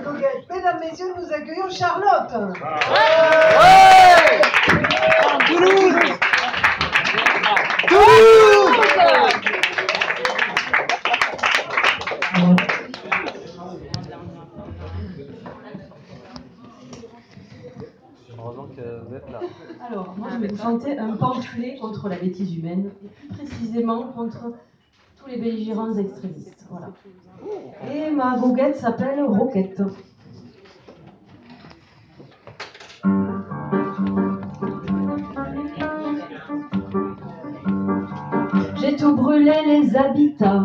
goguette. Mesdames, messieurs, nous accueillons Charlotte. Ouais. Toulouse. Toulouse. Heureusement que vous êtes là. Alors, moi je vais vous chanter un pamphlet contre la bêtise humaine, et plus précisément contre tous les belligérants extrémistes. Voilà. Et ma goguette s'appelle Roquette. J'ai tout brûlé les habitats,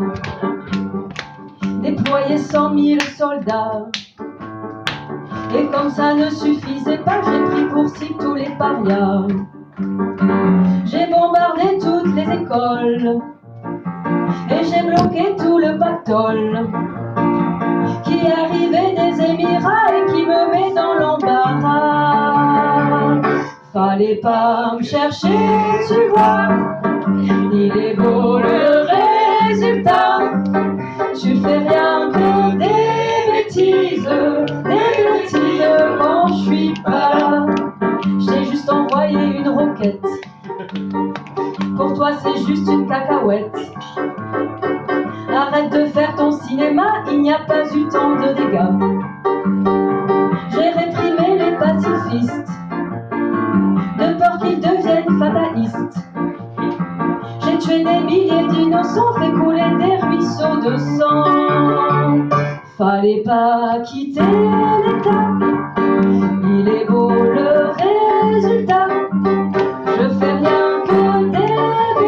déployé 100 000 soldats. Et comme ça ne suffisait pas, j'ai pris pour cible tous les parias. J'ai bombardé toutes les écoles et j'ai bloqué tout le pactole qui arrivait des Émirats et qui me met dans l'embarras. Fallait pas me chercher, tu vois, il est beau le résultat. Tu fais rien que des bêtises quand je suis pas là. Je t'ai juste envoyé une roquette, pour toi c'est juste une cacahuète. Arrête de faire ton cinéma, il n'y a pas eu tant de dégâts. J'ai réprimé les pacifistes, de peur qu'ils deviennent fatalistes. J'ai tué des milliers d'innocents, fait couler des ruisseaux de sang. Fallait pas quitter l'État, il est beau le résultat. Je fais rien que des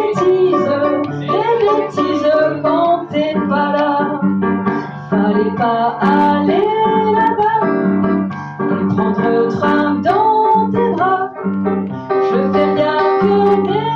bêtises quand t'es pas là. Fallait pas aller là-bas et prendre le train dans tes bras. Je fais rien que des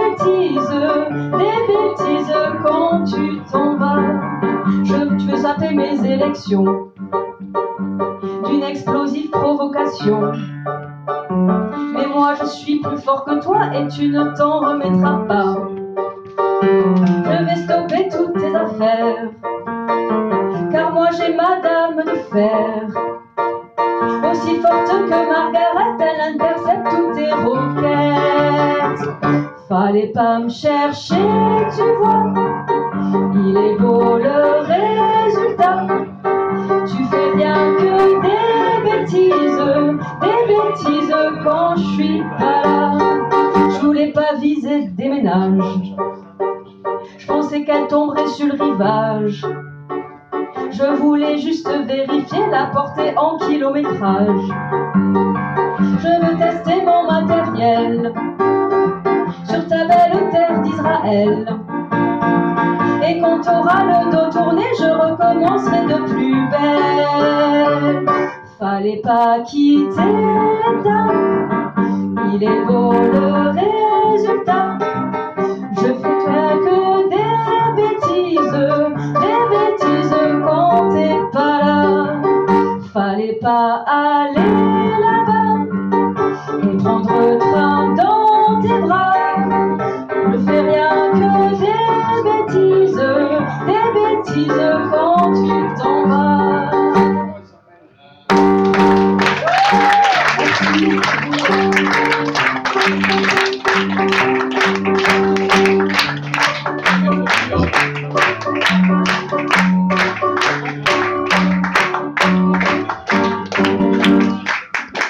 bêtises quand tu t'en vas. Tu veux zapper mes élections d'une explosive provocation. Mais moi je suis plus fort que toi et tu ne t'en remettras pas. Je vais stopper toutes tes affaires, car moi j'ai ma dame de fer. Aussi forte que Margaret, elle intercepte toutes tes roquettes. Fallait pas me chercher, tu vois, il est beau le résultat. Tu fais rien que des bêtises quand je suis pas là. Je voulais pas viser des ménages, je pensais qu'elle tomberait sur le rivage. Je voulais juste vérifier la portée en kilométrage. Je veux tester mon matériel sur ta belle terre d'Israël. Et quand t'auras le dos tourné, je recommencerai de plus belle. Fallait pas quitter l'État, il est beau le résultat. Je fais que des bêtises quand t'es pas là. Fallait pas aller là-bas et prendre le train dans tes bras. Je fais rien que des bêtises quand